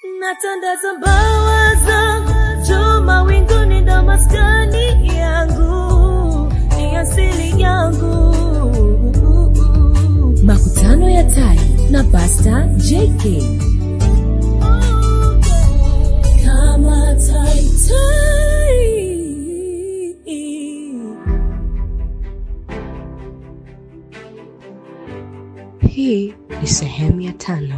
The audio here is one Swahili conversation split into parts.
Natandaza mbawa zangu juu mawinguni, ndo maskani yangu, ni asili yangu. Makutano ya Tai na Pastor JK. Kama Tai Tai. Hii ni sehemu ya 5.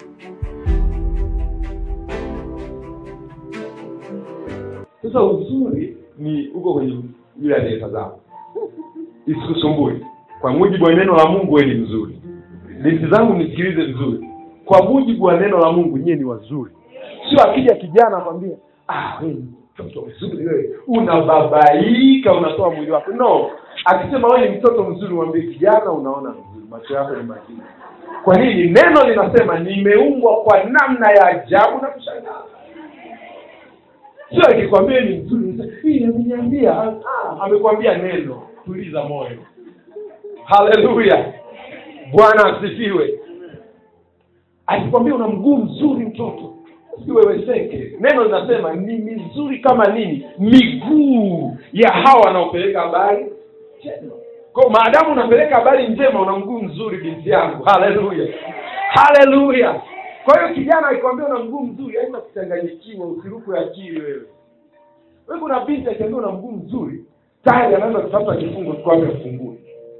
Sasa uzuri ni uko kwenye yule anayetazama. Isikusumbue. Kwa mujibu wa neno la Mungu wewe ni mzuri. Binti zangu nisikilize vizuri. Kwa mujibu wa neno la Mungu nyinyi ni wazuri. Sio akija kijana akwambia, wewe mtoto mzuri wewe. Unababaika, unatoa mwili wako. No. Akisema wewe ni mtoto mzuri mwambie kijana unaona vizuri. Macho yako ni makini. Kwa nini? Neno linasema nimeumbwa kwa namna ya ajabu na kushangaza. Sio akikwambia ni mzuri, hii ameniambia, amekwambia neno, tuliza moyo. Haleluya. Bwana asifiwe. Akikwambia una mguu mzuri mtoto, usiweweseke. Neno linasema ni mizuri kama nini? Miguu ya hawa wanaopeleka habari njema. Kwa maadamu unapeleka habari njema, una mguu mzuri binti yangu. Haleluya. Haleluya. Kwa hiyo kijana akikwambia una mguu mzuri, haina kuchanganyikiwa, usiruku ya akili wewe. Wewe kuna binti akiambia una mguu mzuri, tayari anaanza kutafuta kifungo kwa kufungue.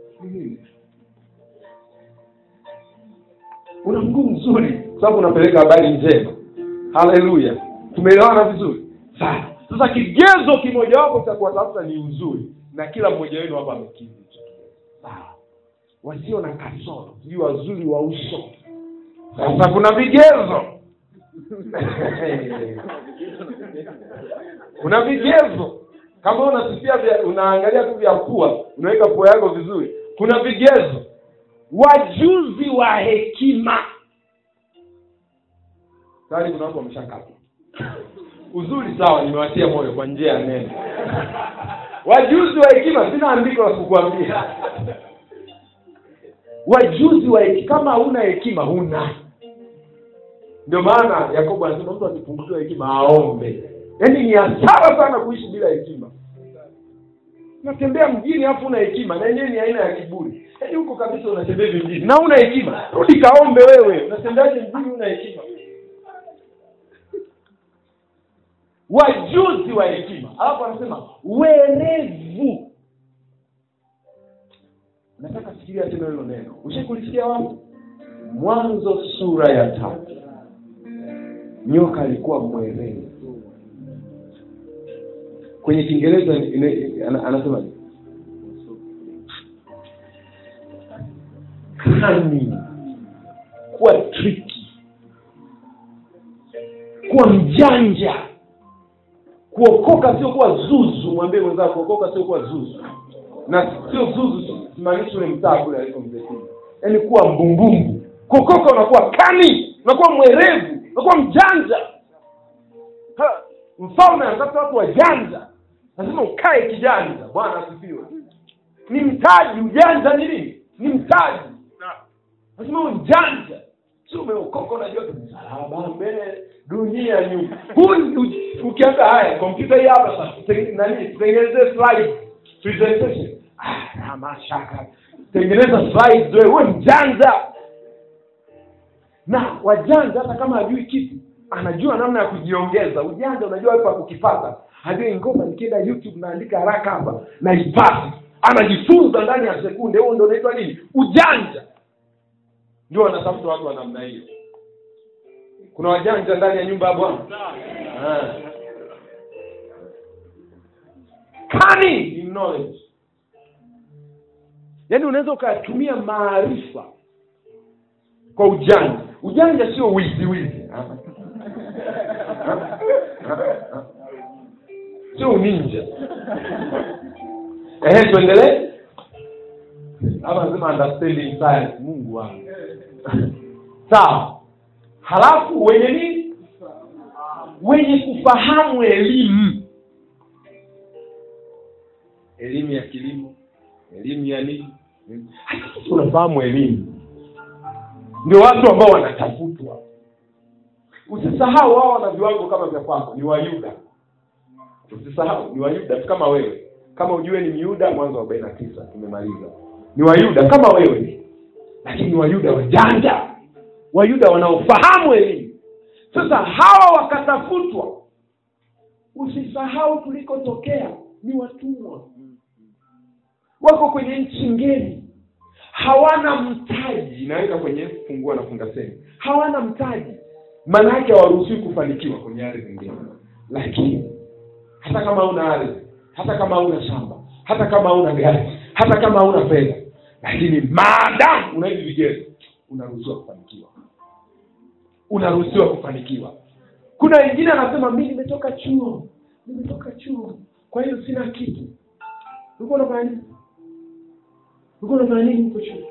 Una mguu mzuri sababu unapeleka habari njema. Haleluya. Tumeelewana vizuri? Sasa kigezo kimoja wapo cha kuwatafuta ni uzuri, na kila mmoja wenu hapa amekidhi. Wasio na kasoro, ni wazuri wa uso. Sasa kuna vigezo. Kuna vigezo. Kama unasifia unaangalia tu vya pua, unaweka pua yako vizuri. Kuna vigezo. Wajuzi wa hekima. Sasa kuna watu wameshakata. Uzuri sawa, nimewatia moyo kwa njia ya neno. Wajuzi wa hekima, sina andiko la kukuambia. Wajuzi wa hekima, kama huna hekima huna. Ndio maana Yakobo anasema mtu akipungukiwa hekima aombe. Yaani ni hasara sana kuishi bila hekima. Unatembea mjini hapo una hekima, na yenyewe ni aina ya kiburi. Yaani huko kabisa unatembea mjini na una hekima. Rudi kaombe wewe. Unatembeaje mjini una hekima? Wajuzi wa hekima. Hapo anasema werevu. Nataka fikiria tena hilo neno. Ushakulisikia wapi? Mwanzo sura ya 3. Nyoka alikuwa mwerevu. Kwenye Kiingereza anasema cunning, kuwa tricky, kuwa mjanja. Kuokoka sio kuwa zuzu. Mwambie mwenzako kuokoka sio kuwa zuzu. Na sio zuzu simanishi ule mtaa kule aliko mzetini. Yaani kuwa mbumbumbu. Kuokoka unakuwa kani, unakuwa mwerevu, unakuwa mjanja. Mfalme anataka watu wajanja. Lazima ukae kijanja. Bwana asifiwe. Ni mtaji. Ujanja ni nini? Ni mtaji. Lazima uwe mjanja. Sio umeokoka unajua msalaba mbele dunia nyuma. Ukianza haya kompyuta hii hapa sasa tengeneze slide presentation. Mashaka. Tengeneza slides wewe mjanja. Na wajanja hata kama hajui kitu, anajua namna ya kujiongeza. Ujanja unajua wapi pa kukipata. Hadi ngoma nikienda YouTube naandika haraka hapa na ipasi. Anajifunza ndani ya sekunde. Huo ndio unaitwa nini? Ujanja. Ndio wanatafuta watu wa namna hiyo. Kuna wajanja ndani ya nyumba ya Bwana. Cunning in knowledge. Yaani unaweza ukatumia maarifa kwa ujanja. Ujanja sio wizi. Sio ninja. Tuendelee. Hapa nasema understanding science. Mungu wangu. Sawa. Halafu wenye nini? Wenye kufahamu elimu. Elimu ya kilimo. Elimu ya nini? Unafahamu elimu. Ndio watu ambao wanatafutwa. Usisahau wao wana viwango kama vya kwako, ni Wayuda. Usisahau ni Wayuda kama wewe. Kama ujue ni Myuda, Mwanzo 49 tumemaliza. Ni Wayuda kama wewe. Lakini ni Wayuda wajanja. Wayuda wanaofahamu elimu. Sasa hawa wakatafutwa. Usisahau tulikotokea, ni watumwa. Wako kwenye nchi ngeni. Hawana mtaji. Naweka kwenye fungua na funga sema. Hawana mtaji. Maana yake hawaruhusiwi kufanikiwa kwenye ardhi nyingine. Lakini hata kama una ardhi, hata kama una shamba, hata kama una gari, hata kama una fedha, lakini maadamu una hivi vigezo, unaruhusiwa kufanikiwa. Unaruhusiwa kufanikiwa. Kuna wengine anasema mimi nimetoka chuo. Kwa hiyo sina kitu. Uko unafanya nini? Huko chuo?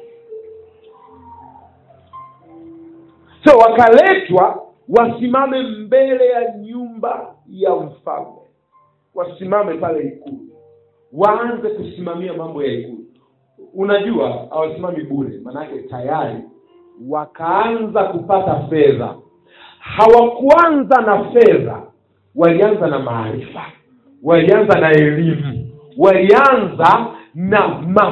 So wakaletwa wasimame mbele ya nyumba ya mfalme. Wasimame pale ikulu. Waanze kusimamia mambo ya ikulu. Unajua hawasimami bure, maana yake tayari wakaanza kupata fedha. Hawakuanza na fedha, walianza na maarifa, walianza na elimu, walianza na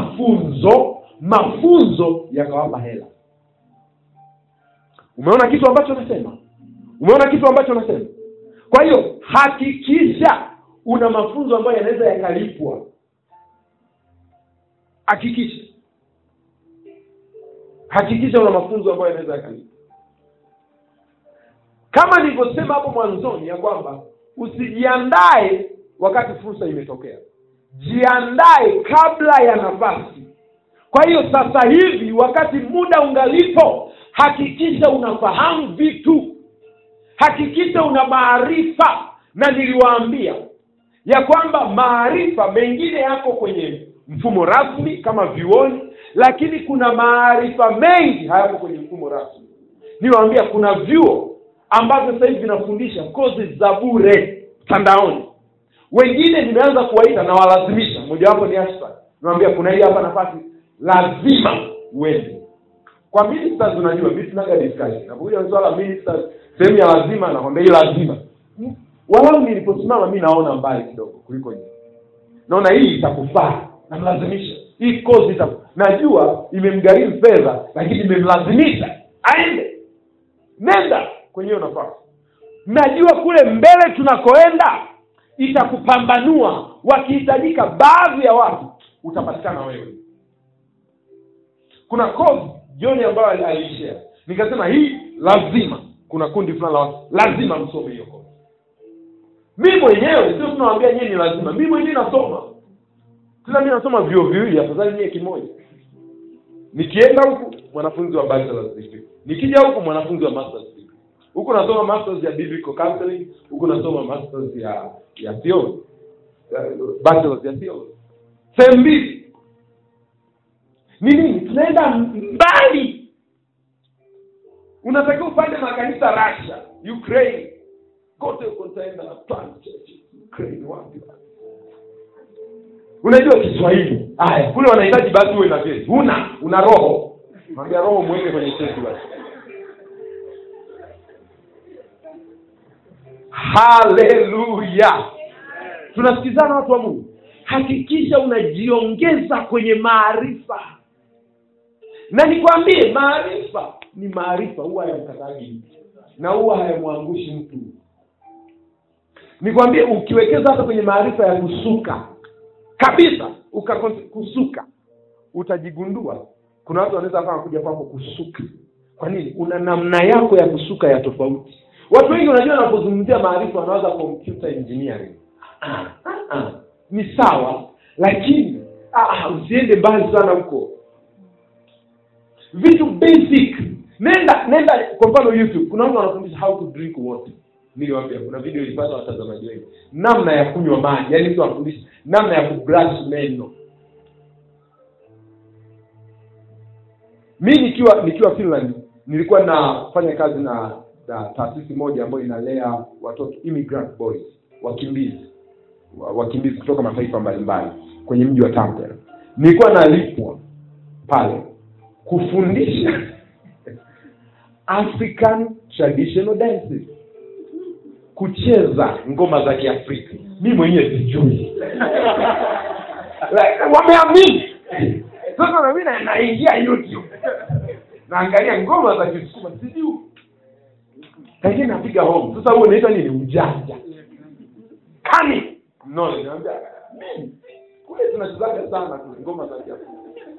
mafunzo yakawapa hela. Umeona kitu ambacho nasema? Kwa hiyo hakikisha una mafunzo ambayo yanaweza yakalipwa. Hakikisha una mafunzo ambayo yanaweza yakalipwa. Kama nilivyosema hapo mwanzoni ya kwamba usijiandae wakati fursa imetokea. Jiandae kabla ya nafasi. Kwa hiyo sasa hivi wakati muda ungalipo, hakikisha unafahamu vitu. Hakikisha una maarifa. Na niliwaambia ya kwamba maarifa mengine yako kwenye mfumo rasmi kama vyuoni, lakini kuna maarifa mengi hayako kwenye mfumo rasmi. Niliwaambia kuna vyuo ambavyo sasa hivi vinafundisha kozi za bure mtandaoni. Wengine nimeanza kuwaita na walazimisha. Mmoja wapo ni Ashford. Niwaambia kuna hii hapa nafasi, lazima uende. Kwa ministers unajua mimi tunaga discussion. Napokuja swala ministers sehemu ya lazima, na kwamba hii lazima. Walau niliposimama mimi naona mbali kidogo kuliko nyinyi. Naona hii itakufaa na mlazimisha. Hii kozi najua imemgharimu fedha, lakini imemlazimisha aende. Nenda kwenye hiyo nafasi. Najua kule mbele tunakoenda itakupambanua. Wakihitajika baadhi ya watu, utapatikana wewe. Kuna kozi John ambayo alishare. Nikasema hii lazima, kuna kundi fulani la watu lazima msome hiyo kozi. Mimi mwenyewe sio tunawaambia nyinyi lazima. Mimi mwenyewe nasoma. Tena mimi nasoma vyuo viwili, afadhali nyinyi kimoja. Nikienda huku mwanafunzi wa bachelor's degree. Nikija huku mwanafunzi wa master's degree. Huko nasoma masters ya biblical counseling, huko nasoma masters ya theology. Bachelor's ya theology. Sembi. Nini? Tunaenda mbali. Unatakiwa upande makanisa Russia, Ukraine. Kote ukotaenda na plant church. Ukraine wapi? Unajua Kiswahili. Haya, kule wanahitaji basi uwe na cheti. Una roho. Mwambie roho mweke kwenye cheti basi. Haleluya. Tunasikizana watu wa Mungu. Hakikisha unajiongeza kwenye maarifa. Na nikwambie maarifa ni maarifa, huwa hayamkataji na huwa hayamwangushi mtu. Nikwambie ukiwekeza hata kwenye maarifa ya kusuka kabisa, kusuka, utajigundua kuna watu wanaweza kama kuja kwako kusuka. Kwa nini? Una namna yako ya kusuka ya tofauti. Watu wengi unajua wanapozungumzia maarifa wanawaza computer engineering. Ni sawa, lakini usiende mbali sana huko. Vitu basic. Nenda kwa mfano YouTube. Kuna watu wanafundisha how to drink water. Niliwaambia kuna video ilipata watazamaji wengi. Namna ya kunywa maji, yani mtu anafundisha namna ya kubrush meno. Mimi nikiwa Finland nilikuwa nafanya kazi na taasisi moja ambayo inalea watoto immigrant boys, wakimbizi kutoka mataifa mbalimbali kwenye mji wa Tampere. Nilikuwa nalipwa pale kufundisha African traditional dances. kucheza ngoma za Kiafrika. Mimi mwenyewe sijui. Wameamini. Sasa na mimi naingia YouTube. Naangalia ngoma za Kisukuma sijui. Lakini napiga home. Sasa huo unaita nini? Ujanja. Kani? No, naambia mimi kule tunacheza sana ngoma za Kiafrika.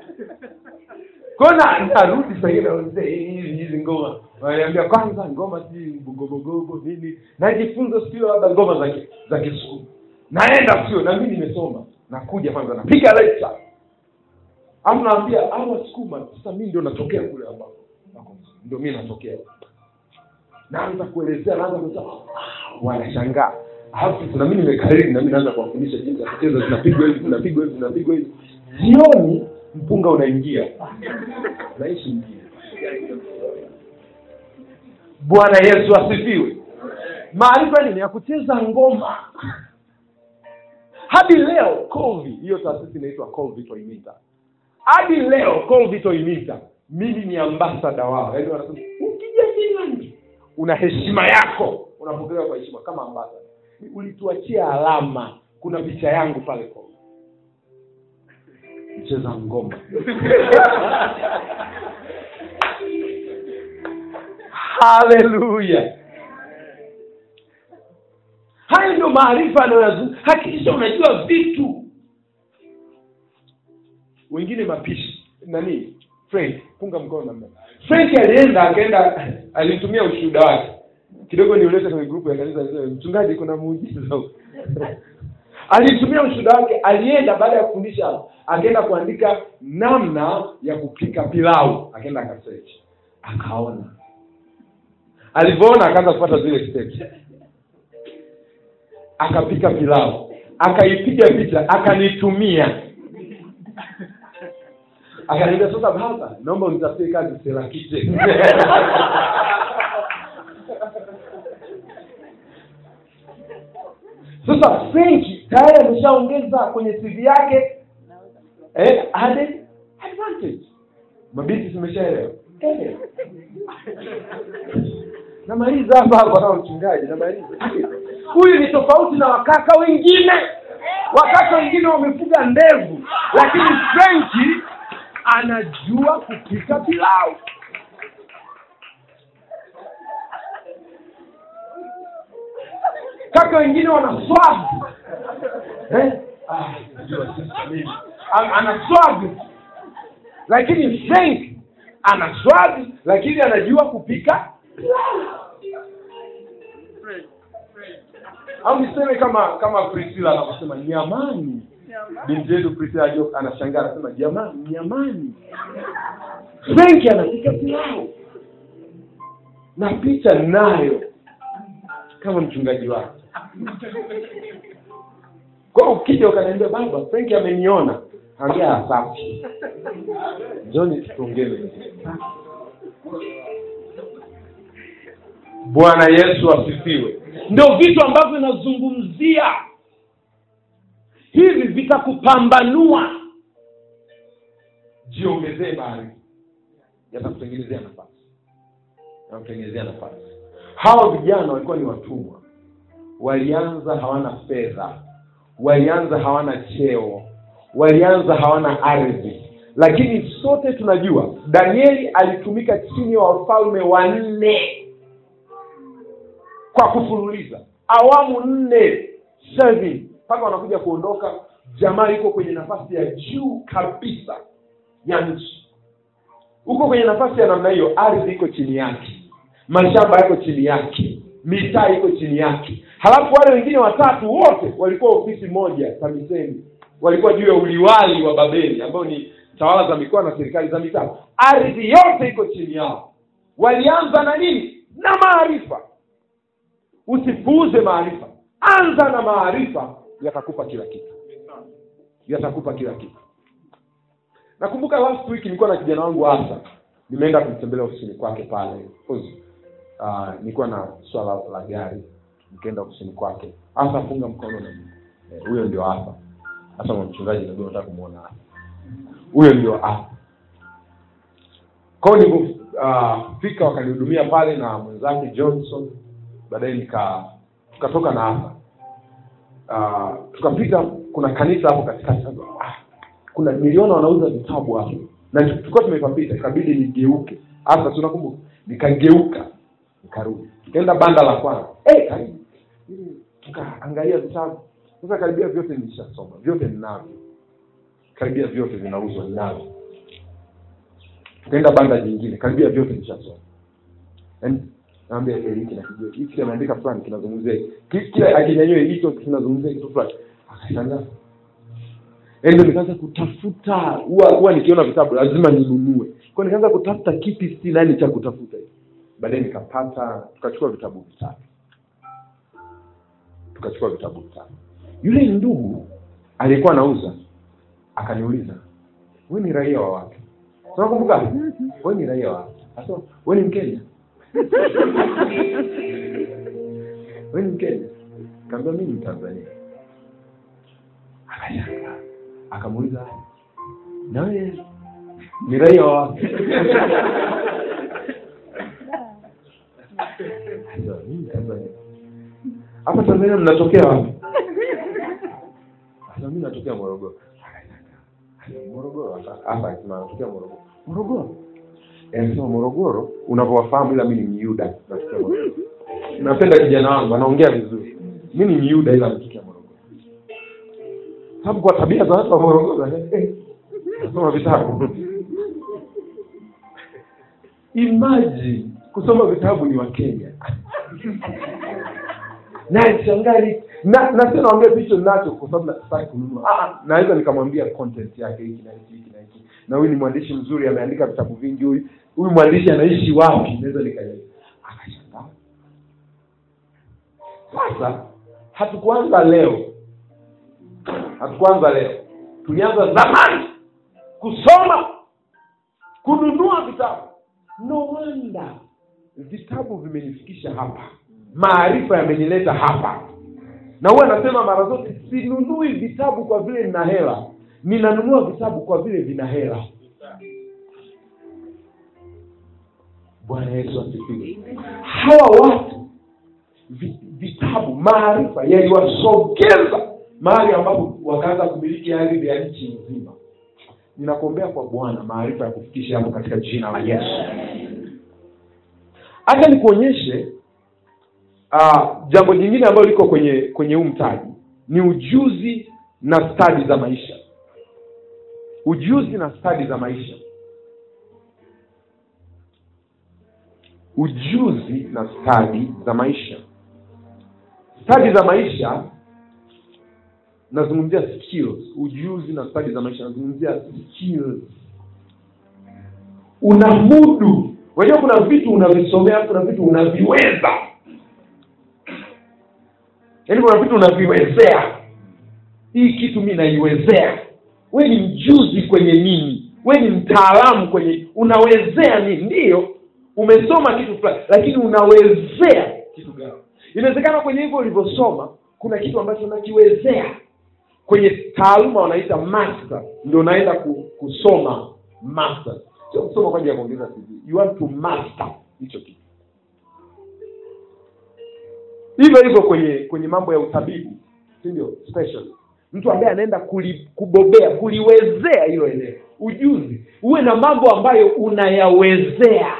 Kona narudi sasa hizi ngoma. Wanaambia kwanza ngoma si gogogogo nini? Najifunza sio labda ngoma za Kisukuma. Naenda sio na mimi nimesoma. Nakuja kwanza napiga lecture. Hapo naambia hawa Sukuma sasa mimi ndio natokea kule hapo. Ndio mimi natokea. Naanza kuelezea naanza kusema wanashangaa. Alafu na mimi nimekariri na mimi naanza kuwafundisha jinsi ya kucheza zinapigwa hivi. Jioni mpunga unaingia. Naishi mjini. Bwana Yesu asifiwe. Maarifa ni ya kucheza ngoma. Hadi leo Colvi, hiyo taasisi inaitwa Colvi Toimita. Hadi leo Colvi Toimita, mimi ni ambassador wao. Yaani wanasema ukija Finland una heshima yako, unapokelewa kwa heshima kama ambassador. Ulituachia alama, kuna picha yangu pale Colvi. Mcheza ngoma. Hallelujah. Hayo ndio maarifa anayoyazungumza. Hakikisha unajua vitu. Wengine mapishi. Nani? Frank, punga mkono namna. Frank alitumia ushuhuda wake. Kidogo niulete kwenye grupu ya kanisa, mchungaji kuna muujiza. Alitumia ushuhuda wake, alienda baada ya kufundisha, akaenda kuandika namna ya kupika pilau, akaenda akasearch. Akaona. Alipoona akaanza kufuata zile steps. Akapika pilau, akaipiga picha, akanitumia. Akaniambia sasa baba, naomba unitafutie kazi Sela Kitchen. Sasa French tayari ameshaongeza kwenye CV yake added advantage. Mabiti zimeshaelewa. Namaliza hapa na mchungaji, namaliza. Huyu ni tofauti na wakaka wengine. Wakaka wengine wamefuga ndevu, lakini French anajua kupika pilau. Kaka wengine wana swag. Ana swag. Lakini Frank ana swag, lakini anajua kupika pilau. Au niseme kama Priscilla anasema nyamani. Binti yetu Priscilla anashangaa anasema jamani nyamani. Frank anapika pilau. Na picha nayo kama mchungaji wake. Kwa ukija ukaniambia baba Frank ameniona, angia safi. Njoni tuongee. Bwana Yesu asifiwe. Ndio vitu ambavyo nazungumzia. Hivi vitakupambanua. Jiongezee maarifa. Yatakutengenezea nafasi. Hao vijana walikuwa ni watumwa. Walianza hawana fedha. Walianza hawana cheo. Walianza hawana ardhi. Lakini sote tunajua Danieli alitumika chini ya wafalme 4 kwa kufululiza. Awamu 4 serving. Mpaka wanakuja kuondoka, jamaa yuko kwenye nafasi ya juu kabisa ya nchi. Uko kwenye nafasi ya namna hiyo, ardhi iko chini yake. Mashamba yako chini yake. Mitaa iko chini yake. Halafu wale wengine 3 wote walikuwa ofisi moja TAMISEMI. Walikuwa juu ya uliwali wa Babeli ambao ni tawala za mikoa na serikali za mitaa. Ardhi yote iko chini yao. Walianza na nini? Na maarifa. Usipuuze maarifa. Anza na maarifa, yatakupa kila kitu. Nakumbuka last week nilikuwa na kijana wangu Asa. Nimeenda kumtembelea ofisini kwake pale. Nilikuwa na swala la gari. Nikaenda ofisini kwake. Asa funga mkono na mimi. Huyo ndio Asa. Asa mchungaji ndio nataka kumuona Asa. Huyo ndio Asa. Kwa hiyo fika wakanihudumia pale na mwenzake Johnson. Baadaye tukatoka na hapa. Tukapita, kuna kanisa hapo katikati. Kuna milioni wanauza vitabu hapo. Na tulikuwa tumepapita, ikabidi nigeuke. Hasa tunakumbuka, nikageuka, nikarudi. Tukaenda banda la kwanza. Karibu. Tukaangalia vitabu. Sasa karibia vyote nilishasoma. Vyote ninavyo. Karibia vyote vinauzwa ninavyo. Tukaenda banda jingine, karibia vyote nilishasoma. Naambia hiki na kijua. Hiki kinaandika fulani kinazungumzia. Kila akinyanyua hicho kinazungumzia kitu fulani. Akashangaa. Nikaanza kutafuta, huwa nikiona vitabu lazima ninunue. Kwa nikaanza kutafuta kipi si nani cha kutafuta. Baadaye nikapata, tukachukua vitabu vitatu. Yule ndugu alikuwa anauza, akaniuliza, "Wewe ni raia wa wapi?" Unakumbuka? "Wewe ni raia wa wapi?" Akasema, "Wewe ni Mkenya." "Wewe ni Mkenya?" Kaambia, "Mimi ni Tanzania." Akashangaa. Akamuuliza, "Na wewe ni raia wa wapi?" Mimi Tanzania. "Hapa Tanzania mnatokea wapi?" Mimi natokea Morogoro. Morogoro hapa tunatokea Morogoro. Morogoro. Sema Morogoro, unapowafahamu, ila mimi ni Myuda, natokea Morogoro. Napenda kijana wangu, anaongea vizuri. Mimi ni Myuda ila natokea Morogoro. Sababu kwa tabia za watu wa Morogoro, nasoma vitabu. Imagine kusoma vitabu ni wa Kenya. Na shangali na sio naongea hicho ninacho kwa sababu nataka kununua. Naweza nikamwambia content yake hiki na hiki. Na huyu ni mwandishi mzuri, ameandika vitabu vingi. Huyu mwandishi anaishi wapi? Naweza nikaeleza. Akashangaa. Sasa hatukuanza leo. Tulianza zamani kusoma, kununua vitabu. No wonder vitabu vimenifikisha hapa. Maarifa yamenileta hapa. Na huwa nasema mara zote, sinunui vitabu kwa vile nina hela. Ninanunua vitabu kwa vile vina hela. Bwana Yesu asifiwe. Hawa watu vitabu, maarifa yaliwasogeza mahali ambapo wakaanza kumiliki ardhi ya nchi nzima. Ninakuombea kwa Bwana maarifa ya kufikisha hapo katika jina la Yesu. Acha nikuonyeshe jambo jingine ambalo liko kwenye huu mtaji, ni ujuzi na stadi za maisha. Ujuzi na stadi za maisha. Ujuzi na stadi za maisha. Stadi za maisha nazungumzia skills. Ujuzi na stadi za maisha nazungumzia skills. Unamudu. Unajua kuna vitu unavisomea, kuna vitu unaviweza. Yaani kuna vitu unaviwezea. Hii kitu mimi naiwezea. Wewe ni mjuzi kwenye nini? Wewe ni mtaalamu kwenye unawezea nini? Ndio umesoma kitu fulani, lakini unawezea kitu gani? Inawezekana kwenye hivyo ulivyosoma kuna kitu ambacho unakiwezea. Kwenye taaluma wanaita master, ndio unaenda kusoma master. Sio kusoma kwa ajili ya kuongeza CV. You want to master hicho kitu. Hivyo kwenye mambo ya utabibu, si ndio? Special. Mtu ambaye anaenda kubobea, kuliwezea hilo eneo. Ujuzi, uwe na mambo ambayo unayawezea.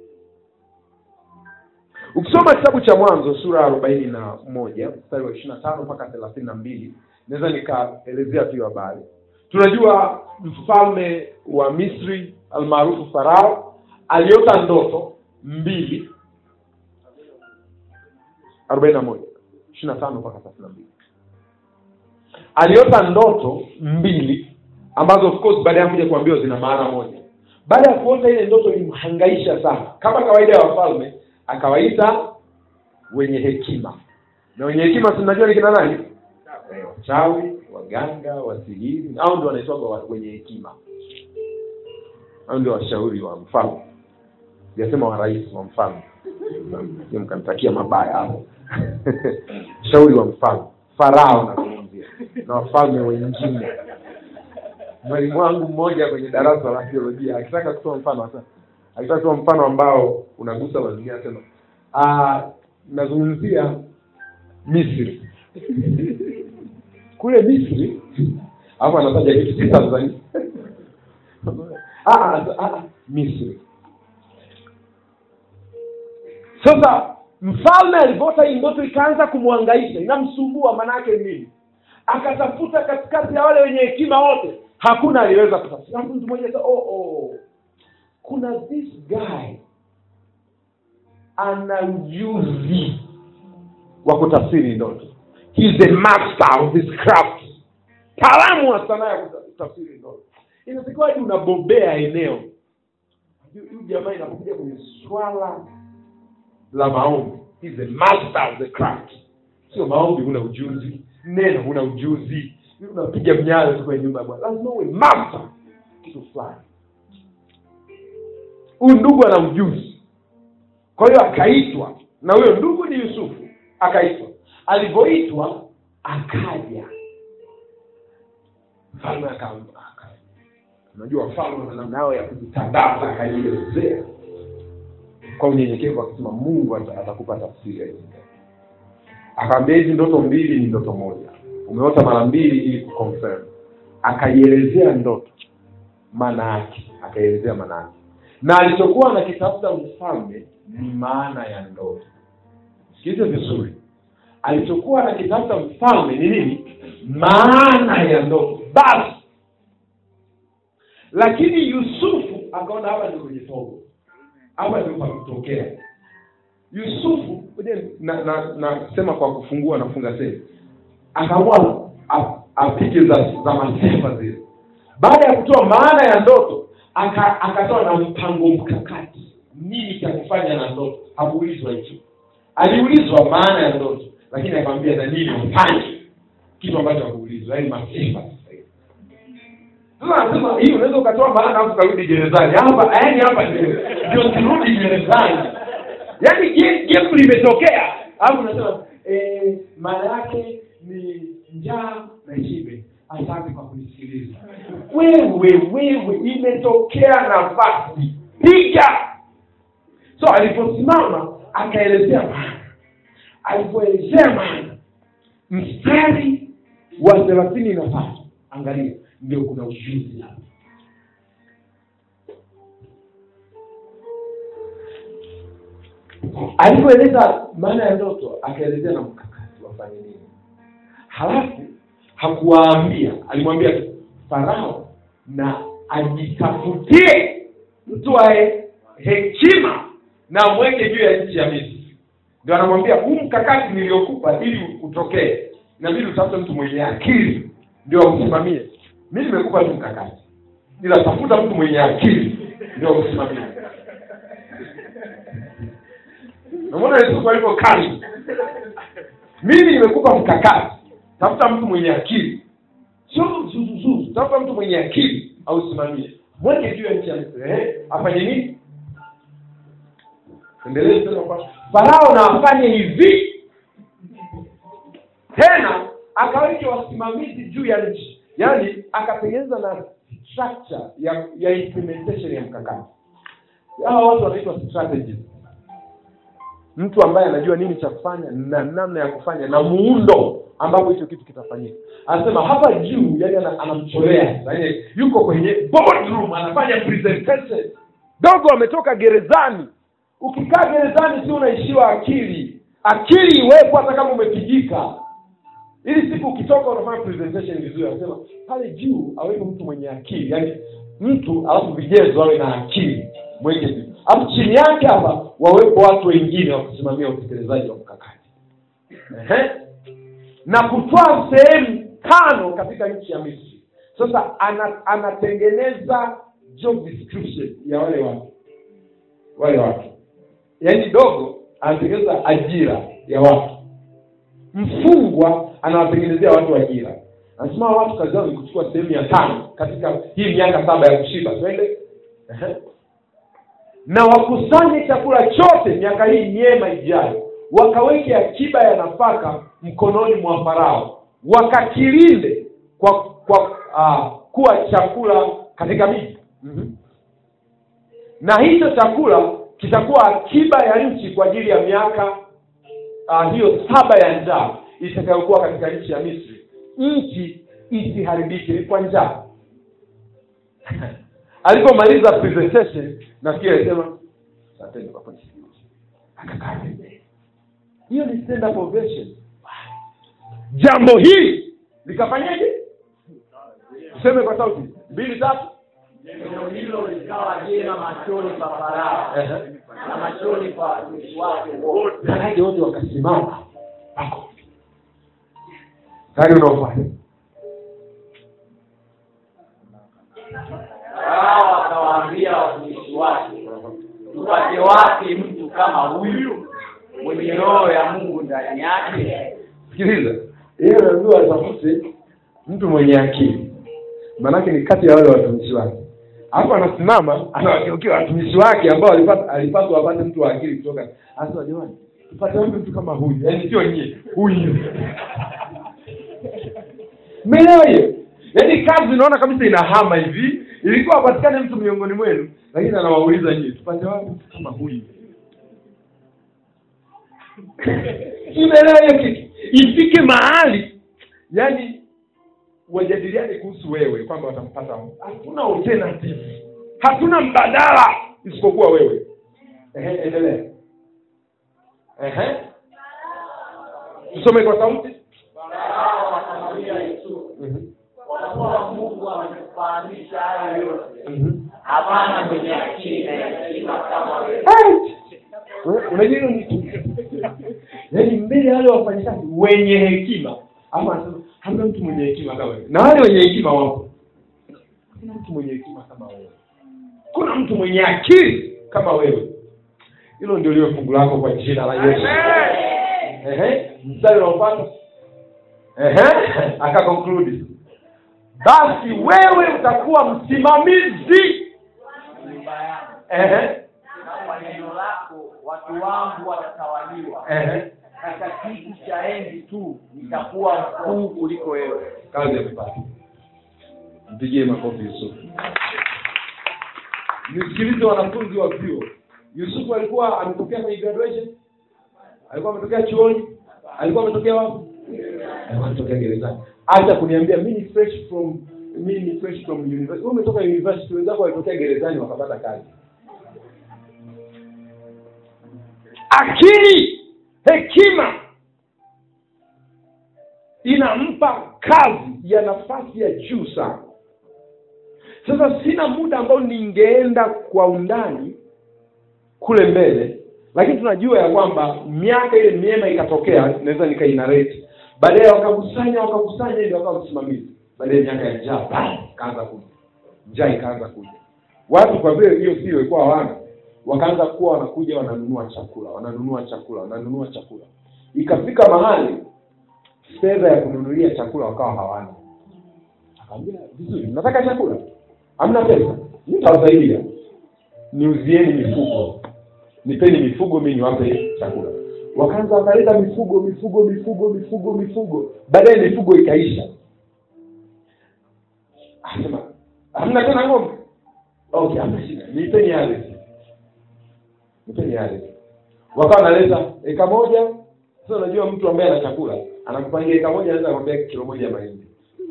Ukisoma kitabu cha Mwanzo sura 41 mstari wa 25 mpaka 32, naweza nikaelezea tu habari. Tunajua mfalme wa Misri almaarufu Farao aliota ndoto 2 41 25 mpaka 32. Aliota ndoto 2 ambazo of course baada ya kuja kuambiwa zina maana moja. Baada ya kuota ile ndoto ilimhangaisha sana. Kama kawaida ya wafalme, akawaita wenye hekima. Na wenye hekima tunajua ni kina nani? Wachawi, waganga, wasihiri. Hao ndio wanaitwa wenye hekima. Hao ndio washauri wa mfalme. Yasema wa rais wa mfalme. Sio mkanitakia mabaya hapo. Shauri wa mfalme. Farao nazungumzia. Na wafalme wengine. Mwalimu wangu mmoja kwenye darasa la theolojia akitaka kutoa mfano sasa. Akitaka kutoa mfano ambao unagusa mazingira tena. Nazungumzia Misri. Kule Misri hapo anataja kitu si Tanzania. Misri. Sasa mfalme alipota hii ndoto ikaanza kumhangaisha, inamsumbua. Maana yake nini? Akatafuta katikati ya wale wenye hekima wote, hakuna aliweza kutafsiri. Hapo mtu mmoja akasema kuna this guy ana ujuzi wa kutafsiri ndoto. He is the master of this craft. Taalamu wa sanaa ya kutafsiri ndoto. Inatakiwa hadi unabobea eneo. Huyu jamaa inapokuja kwenye swala la maombi, he is the master of the craft. Sio maombi una ujuzi, neno una ujuzi, unapiga mnyale tu kwenye nyumba ya Bwana. Lazima uwe master kitu fulani. Huyu ndugu ana ujuzi. Kwa hiyo akaitwa, na huyo ndugu ni Yusufu. Akaitwa. Alipoitwa akaja. Mfalme akaamka. Unajua mfalme ana namna yao ya kujitandaza, akajielezea kwa unyenyekevu, akisema Mungu atakupa tafsiri ya hiyo. Akamwambia hizi ndoto mbili ni ndoto moja. Umeota mara mbili ili kuconfirm. Akaielezea ndoto maana yake, akaelezea maana yake. Na alichokuwa anakitafuta mfalme ni maana ya ndoto. Sikize vizuri. Alichokuwa anakitafuta mfalme ni nini? Maana ya ndoto. Basi. Lakini Yusufu akaona hapa ndio kwenye tobo. Hapa ndio pakutokea. Yusufu, nasema kwa kufungua na kufunga sasa. Akaamua apige za masefa zile. Baada ya kutoa maana ya ndoto, akatoa na mpango mkakati. Nini cha kufanya na ndoto? Hakuulizwa hicho. Aliulizwa maana ya ndoto, lakini akamwambia na nini ufanye. Kitu ambacho hakuulizwa, yaani masefa. Sasa anasema hiyo unaweza ukatoa maana hapo karudi gerezani. Hapa ndio turudi gerezani. Yaani game limetokea. Hapo unasema maana yake ni njaa na shibe. Asante kwa kunisikiliza. Wewe imetokea nafasi. Piga. So aliposimama akaelezea maana. Alipoelezea maana, mstari wa 33, angalia, ndio kuna ujuzi hapa. Alipoeleza maana ya ndoto, akaelezea na mkakati wafanye nini. Halafu hakuwaambia, alimwambia Farao na ajitafutie mtu wa hekima na mweke juu ya nchi ya Misri. Ndio anamwambia huu mkakati niliokupa ili utokee, inabidi utafute mtu mwenye akili ndio umsimamie. Mimi nimekupa tu mkakati, ila tafuta mtu mwenye akili ndio umsimamie. Naona Yesu kwa hivyo kali. Mimi nimekupa mkakati, tafuta mtu mwenye akili. Sio zuzuzu, tafuta mtu mwenye akili au simamie. Mweke juu ya nchi ya Misri. Afanye nini? Endelea tena kwa Farao na afanye hivi. Tena akaweka wasimamizi juu ya nchi. Yaani akatengeneza na structure ya implementation ya mkakati. Hao watu wanaitwa strategies. Mtu ambaye anajua nini cha kufanya na namna ya kufanya na muundo ambapo hicho kitu kitafanyika. Anasema hapa juu, yani anamcholea. Yaani yuko kwenye boardroom anafanya presentation. Dogo ametoka gerezani. Ukikaa gerezani sio unaishiwa akili. Akili iwepo hata kama umepigika. Ili siku ukitoka unafanya presentation vizuri. Anasema pale juu awepo mtu mwenye akili. Yaani mtu alafu vigezo awe na akili. Mweke juu. Hapo chini yake hapa wawepo watu wengine wa kusimamia utekelezaji wa mkakati. Na kutoa sehemu 5 katika nchi ya Misri. Sasa anatengeneza job description ya wale watu. Yaani dogo anatengeneza ajira ya watu. Mfungwa anawatengenezea watu ajira. Anasema watu kazi yao ni kuchukua sehemu ya 5 katika hii miaka 7 ya kushiba. Twende. Na wakusanye chakula chote miaka hii nyema ijayo. Wakaweke akiba ya nafaka mkononi mwa Farao. Wakakilinde kuwa chakula katika miji. Na hicho chakula kitakuwa akiba ya nchi kwa ajili ya miaka hiyo 7 ya njaa itakayokuwa katika nchi ya Misri, nchi isiharibike kwa njaa. Alipomaliza presentation nafikiri alisema asante kwa kunisikiliza. Akakaa pembeni. Hiyo ni stand up ovation. Jambo hili likafanyaje? Tuseme kwa sauti 2 3. Neno hilo likawa jema machoni pa Farao na machoni pa watumishi wake wote. Na wote wakasimama. Hapo. Kari unaofanya. Farao akawaambia watumishi wake, tupate wapi mtu kama huyu mwenye roho ya Mungu ndani yake? Sikiliza. Yeye anaambiwa atafute mtu mwenye akili. Maana ni kati ya wale watumishi wake. Hapo anasimama anawageukia watumishi wake ambao alipaswa wapate mtu wa akili kutoka. Sasa jamani, tupate mtu kama huyu. Yaani sio nyie, huyu. Melewa hiyo. Yaani kazi unaona kabisa inahama hivi. Ilikuwa apatikane mtu miongoni mwenu, lakini anawauliza nyie, tupate wapi mtu kama huyu? Melewa hiyo kitu. Ifike mahali yaani wajadiliane kuhusu wewe kwamba watampata. Hakuna alternative. Hatuna mbadala isipokuwa wewe. Endelea. Tusome kwa sauti. Farao akamwambia Yusufu, kwa kuwa Mungu amekufahamisha hayo yote, hapana mwenye akili na hekima kama wewe. Unajua ni yaani mbele wale wafanyakazi wenye hekima. Ama anasema hamna mtu mwenye hekima kama wewe. Na wale wenye hekima wapo. Kuna mtu mwenye hekima kama wewe. Kuna mtu mwenye akili kama wewe. Hilo ndio liwe fungu lako kwa jina la Yesu. Mstari unaofuata. Akaconclude. Basi wewe utakuwa msimamizi. Na kwa neno lako watu wangu watatawaliwa. Katika kiti cha enzi tu nitakuwa mkuu kuliko wewe. Kazi ya kupata. Mpigie makofi Yusufu. Nisikilize wanafunzi wa vyuo. Yusufu alikuwa ametokea kwenye graduation? Alikuwa ametokea chuoni? Alikuwa ametokea wapi? Alikuwa ametokea gerezani. Acha kuniambia mimi ni fresh from university. Wewe umetoka university, wenzako walitokea gerezani wakapata kazi. Akili, hekima inampa kazi ya nafasi ya juu sana. Sasa sina muda ambao ningeenda kwa undani kule mbele, lakini tunajua ya kwamba miaka ile miema ikatokea, naweza nikainarrate. Baadaye wakakusanya ndio wakawa msimamizi. Baadaye miaka ya njaa kaanza kuja. Njaa ikaanza kuja. Watu kwa vile hiyo sio ilikuwa hawana, wakaanza kuwa wanakuja wananunua chakula. Ikafika mahali fedha ya kununulia chakula wakawa hawana. Akamwambia, "Vizuri, nataka chakula. Hamna pesa. Nitawasaidia. Niuzieni mifugo. Nipeni mifugo mimi niwape chakula." Wakaanza wakaleta mifugo. Baadaye mifugo ikaisha. Anasema, "Hamna tena ng'ombe." Okay, hamna shida. Nipeni ardhi. Wakawa wanaleta eka moja. Sasa unajua mtu ambaye ana chakula, anakupangia eka moja anaweza kumwambia kilo moja ya mahindi.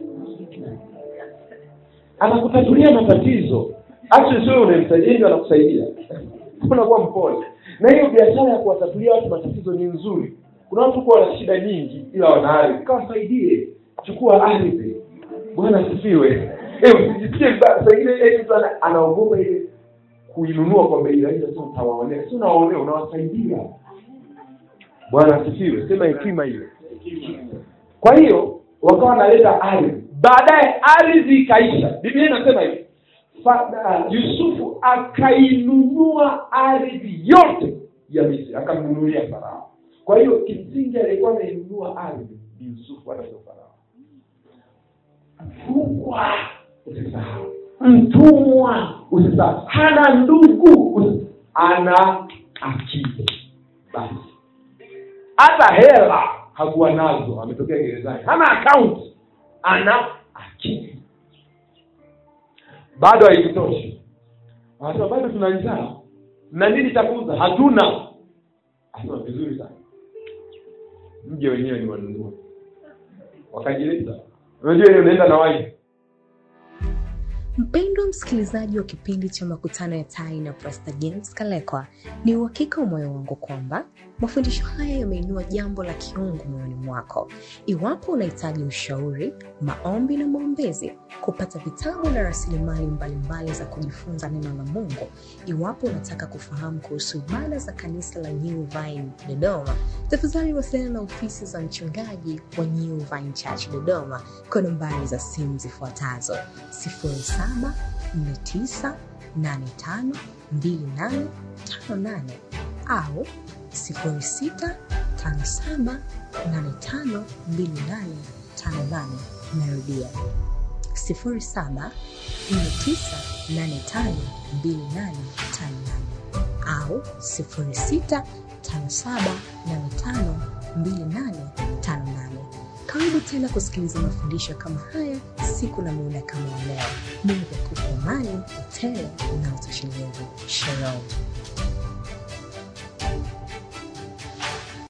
Anakutatulia matatizo. Actually sio unamsaidia, anakusaidia. Unakuwa mpole. Na hiyo biashara ya kuwatatulia watu matatizo ni nzuri. Kuna watu kwa wana shida nyingi ila wana ardhi. Kawasaidie. Chukua ardhi. Bwana asifiwe. Usijisikie vibaya. Sasa ile mtu anaogopa ile kuinunua kwa bei rahisi, sio utawaonea. Sio unawaonea, unawasaidia. Bwana asifiwe. Sema hekima hiyo. Kwa hiyo wakawa wanaleta ardhi. Baadaye ardhi ikaisha. Biblia inasema hivi. Yusufu akainunua ardhi yote ya Misri, akamnunulia Farao. Kwa hiyo kimsingi alikuwa anainunua ardhi Yusufu, hata sio Farao. Mtumwa usisahau. Hana ndugu, ana akili. Basi hata hela hakuwa nazo, ametokea gerezani. Hana account, ana akili. Bado haikutoshi. Anasema bado tuna njaa. Na nini cha kuuza? Hatuna. Anasema vizuri sana. mje wenyewe ni wanunue. Wakajileta. Unajua hiyo unaenda na wife. Mpendwa msikilizaji wa kipindi cha Makutano ya Tai na Pastor James Kalekwa, ni uhakika wa moyo wangu kwamba mafundisho haya yameinua jambo la kiungu moyoni mwako. Iwapo unahitaji ushauri, maombi na maombezi, kupata vitabu na rasilimali mbalimbali za kujifunza neno la Mungu, iwapo unataka kufahamu kuhusu ibada za kanisa la New Vine Dodoma, tafadhali wasiliana na ofisi za mchungaji wa New Vine Church Dodoma kwa nambari za simu zifuatazo: 0749852858 au 0657852858. Narudia 0749852858 au 0657852858. Karibu tena kusikiliza mafundisho kama haya siku na muda kama leo. Mungu akupe amani, tele na utoshelevu. Shalom.